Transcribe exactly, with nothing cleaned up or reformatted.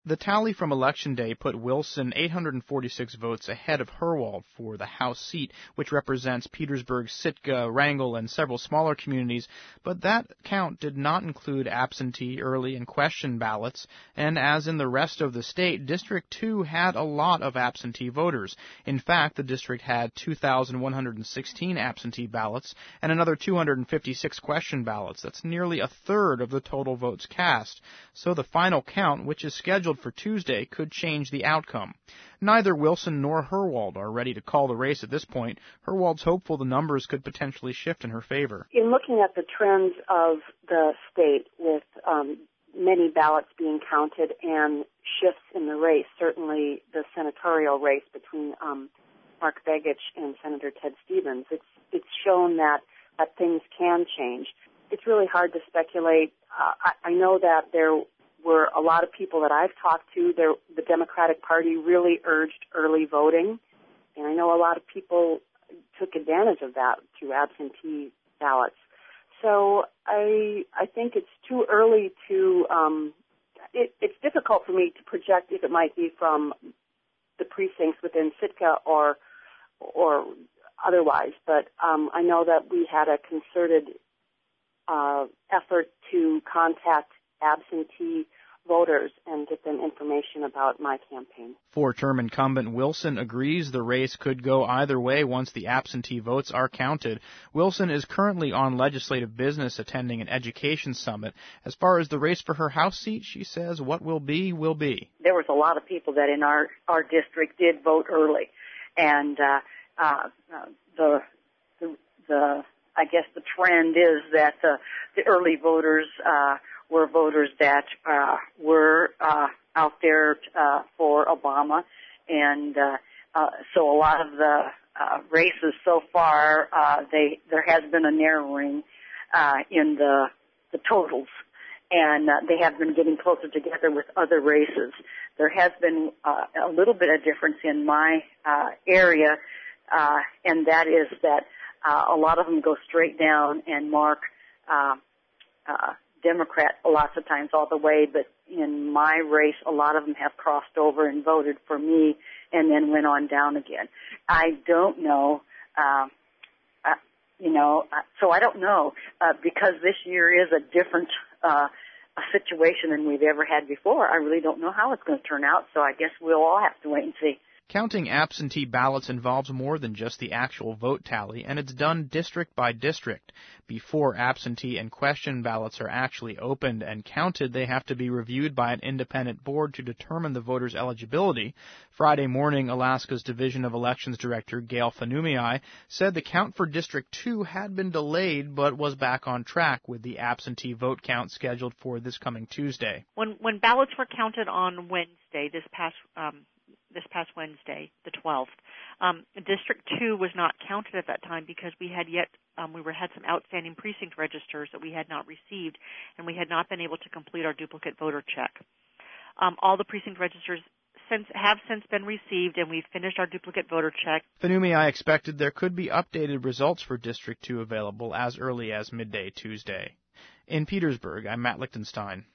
The tally from Election Day put Wilson eight hundred forty-six votes ahead of Herwald for the House seat, which represents Petersburg, Sitka, Wrangell, and several smaller communities, but that count did not include absentee, early, and question ballots, and as in the rest of the state, District two had a lot of absentee voters. In fact, the district had two thousand one hundred sixteen absentee ballots and another two hundred fifty-six question ballots. That's nearly a third of the total votes cast. So the final count, which is scheduled for Tuesday, could change the outcome. Neither Wilson nor Herwald are ready to call the race at this point. Herwald's hopeful the numbers could potentially shift in her favor. In looking at the trends of the state with um, many ballots being counted and shifts in the race, certainly the senatorial race between um, Mark Begich and Senator Ted Stevens, it's, it's shown that, that things can change. It's really hard to speculate. Uh, I, I know that there were a lot of people that I've talked to, there, the Democratic Party really urged early voting, and I know a lot of people took advantage of that through absentee ballots. So I I think it's too early to, um, it, it's difficult for me to project if it might be from the precincts within Sitka or or otherwise, but um, I know that we had a concerted uh, effort to contact absentee voters and get them information about my campaign. Four-term incumbent Wilson agrees the race could go either way once the absentee votes are counted. Wilson is currently on legislative business attending an education summit. As far as the race for her House seat, she says what will be, will be. There was a lot of people that in our, our district did vote early. And uh, uh, the, the, the, I guess the trend is that the, the early voters uh, were voters that uh, were uh, out there uh, for Obama, and uh, uh, so a lot of the uh, races so far, uh, they there has been a narrowing uh, in the the totals, and uh, they have been getting closer together with other races. There has been uh, a little bit of difference in my uh, area, uh, and that is that uh, a lot of them go straight down and mark uh, uh, Democrat lots of times all the way, but in my race, a lot of them have crossed over and voted for me and then went on down again. I don't know, uh, uh, you know, uh, so I don't know, uh, because this year is a different uh, a situation than we've ever had before. I really don't know how it's going to turn out, so I guess we'll all have to wait and see. Counting absentee ballots involves more than just the actual vote tally, and it's done district by district. Before absentee and question ballots are actually opened and counted, they have to be reviewed by an independent board to determine the voters' eligibility. Friday morning, Alaska's Division of Elections Director Gail Fanumiai said the count for District two had been delayed but was back on track with the absentee vote count scheduled for this coming Tuesday. When when ballots were counted on Wednesday, this past um this past Wednesday, the twelfth. Um, District two was not counted at that time because we had yet, um, we were had some outstanding precinct registers that we had not received, and we had not been able to complete our duplicate voter check. Um, all the precinct registers since have since been received, and we've finished our duplicate voter check. Fanumiai expected there could be updated results for District two available as early as midday Tuesday. In Petersburg, I'm Matt Lichtenstein.